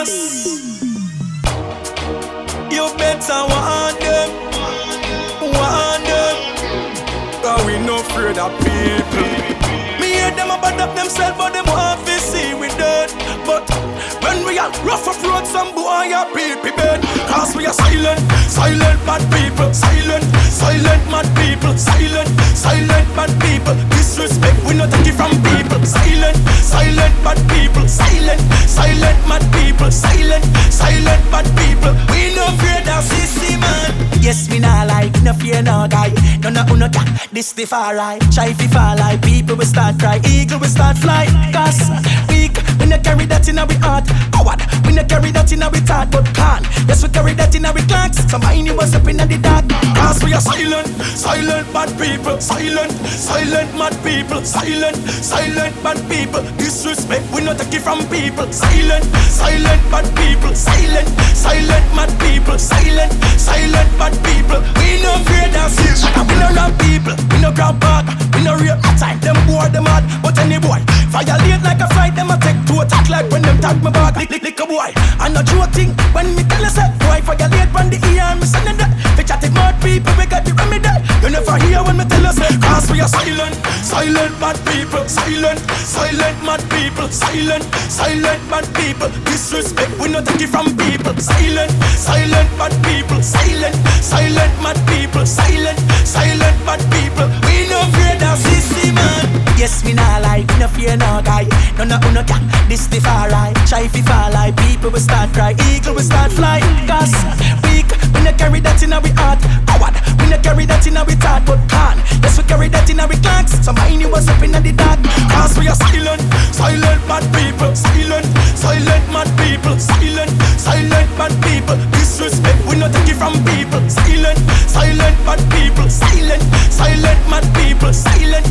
serious. You better want them, want them. Cause we no afraid of people. Me hear them about up themselves, but them want to see we dead. But when we are rough up road, some boy are people bed. Cause we are silent, silent bad people. Silent, silent mad people. Silent, silent bad people. Disrespect, we not take it from people. Silent, silent bad people. Silent, silent mad people. Silent, silent bad people. We no fear that sissy man. Yes, me nah lie, no fear no guy. No uno cat, this the far right. Try fi fall like people will start cry. Eagle will start fly. Cause weak, we no carry that in our heart. Coward, we no carry that in our thought. But can't, yes we carry that in our clocks. So mind you was up in the dark. Cause we are silent, silent bad people. Silent, silent mad people. Silent, silent bad people. Disrespect, we not take it from people. Silent, silent bad people. Silent, silent mad people. Silent, silent bad people. We no fear that shit. We no rob people, we no grab bag. We no rape at time, them boy them mad. But any boy, violate like a fight. Them a take to attack like when them tag me back. Lick a boy, I no joking. When me tell you say, boy violate when the ear and me sending that. They chatting mad people, we got the remedy. You never hear when me tell you say, cause we are silent, silent bad people. Silent, silent mad people. Silent, silent bad people. Disrespect, we no take it from people. Silent, silent bad people. Silent, silent mad people. Silent, silent bad people. We no fear that sissy man. Yes, me nah lie, we no fear no guy. No uno cat, this the far right. Try fi fall like people will start cry. Eagle will start fly. Cause weak, we no carry that in our heart. Coward, we no carry that in our thought. But can't, yes we carry that in our clocks. So mind you was up in the dark. Cause we are silent, silent bad people. Silent, silent mad people. Silent, silent bad people. Disrespect, we no take it from people. Silent, silent bad people. Silent, silent mad people. Silent,